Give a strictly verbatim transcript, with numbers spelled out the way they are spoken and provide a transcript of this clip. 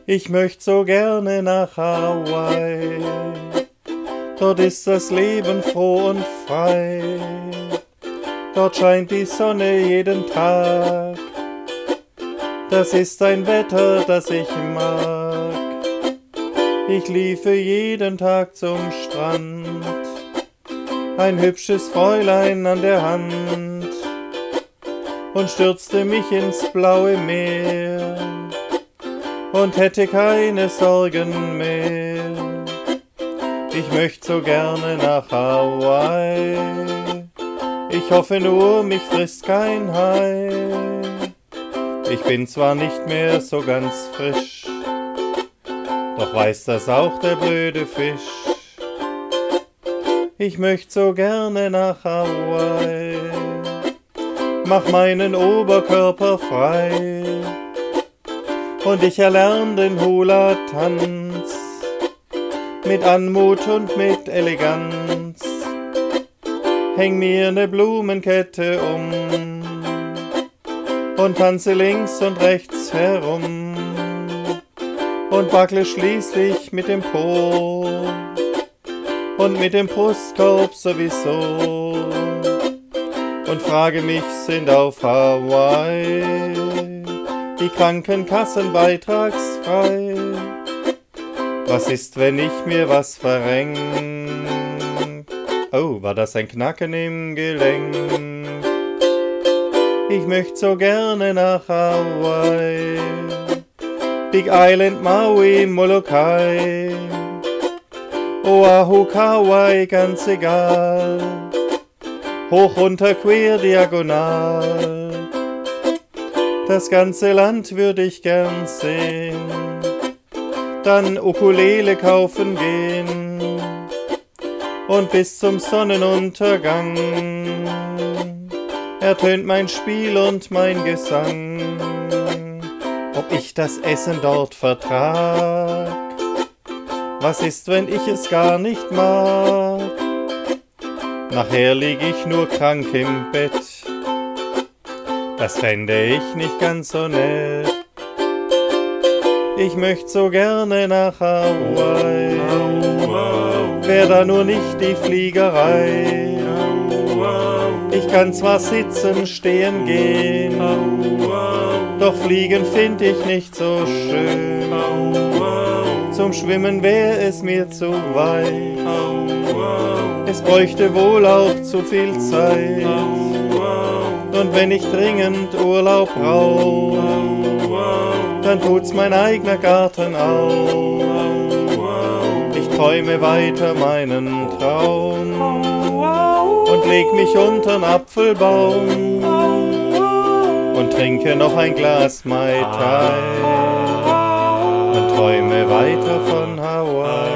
Ich möcht so gerne nach Hawaii, dort ist das Leben froh und frei, dort scheint die Sonne jeden Tag, das ist ein Wetter, das ich mag. Ich liefe jeden Tag zum Strand, ein hübsches Fräulein an der Hand, und stürzte mich ins blaue Meer und hätte keine Sorgen mehr. Ich möcht so gerne nach Hawaii, ich hoffe nur, mich frisst kein Hai. Ich bin zwar nicht mehr so ganz frisch, doch weiß das auch der blöde Fisch. Ich möcht so gerne nach Hawaii, mach meinen Oberkörper frei, und ich erlern den Hula-Tanz mit Anmut und mit Eleganz. Häng mir ne Blumenkette um und tanze links und rechts herum und wackle schließlich mit dem Po und mit dem Brustkorb sowieso und frage mich, sind auf Hawaii die Krankenkassen beitragsfrei? Was ist, wenn ich mir was verrenk? Oh, war das ein Knacken im Gelenk? Ich möcht so gerne nach Hawaii, Big Island, Maui, Molokai, Oahu, Kauai, ganz egal, hoch, runter, quer, diagonal. Das ganze Land würd ich gern sehen, dann Ukulele kaufen gehen und bis zum Sonnenuntergang ertönt mein Spiel und mein Gesang. Ob ich das Essen dort vertrag? Was ist, wenn ich es gar nicht mag? Nachher lieg ich nur krank im Bett, das fände ich nicht ganz so nett. Ich möcht so gerne nach Hawaii, wär da nur nicht die Fliegerei. Ich kann zwar sitzen, stehen, gehen, doch fliegen find ich nicht so schön. Zum Schwimmen wär es mir zu weit, es bräuchte wohl auch zu viel Zeit. Und wenn ich dringend Urlaub brauch, dann tut's mein eigener Garten auch. Ich träume weiter meinen Traum und leg mich untern Apfelbaum und trinke noch ein Glas Mai Tai und träume weiter von Hawaii.